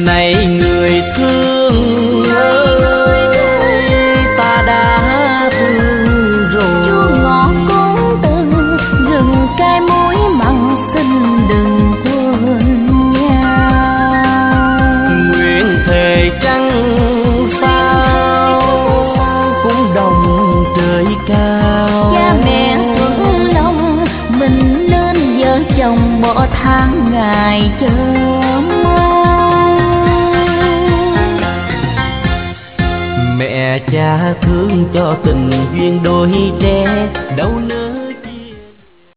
này người thương ơi, ta đã thương rồi. Chua ngọt cũng từng gừng cay muối mặn, xin đừng quên nhau. Nguyện thề trăng sao cũng đồng trời cao. Cha mẹ thương lòng mình nên vợ chồng bỏ tháng ngày chờ mong. Mẹ cha thương cho tình duyên đôi trẻ đâu nơi